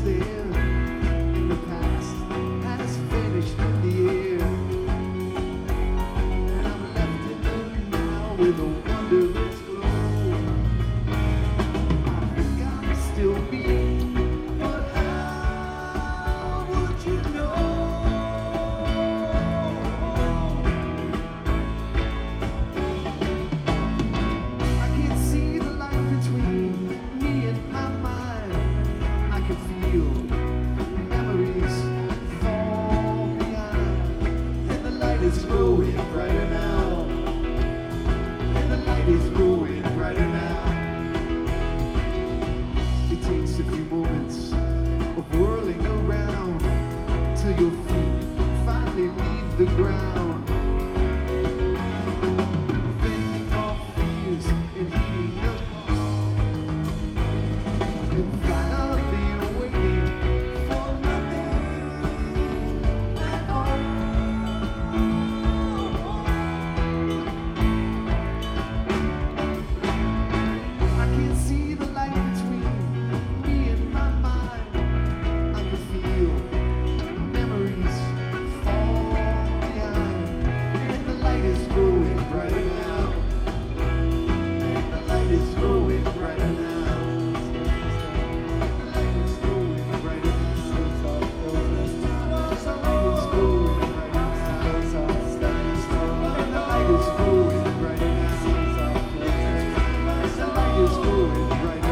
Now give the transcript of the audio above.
there in the past has vanished in the air, and I'm left in the now with a wondrous glow. I think I'm still me, but how would you know? I can't see the light between me and my mind. I can feel memories fall behind, and the light is growing brighter now, and the light is growing brighter now. It takes a few moments of whirling around till your feet finally leave the ground. Fending off fears and heating up, and finally waiting for nothing at all. I can't see the light between me and my mind. I can feel memories fall behind, and the light is growing brighter now, and the light is growing brighter now. The light is growing brighter now. The light is growing brighter now. And the light is growing brighter now. The light is growing brighter now.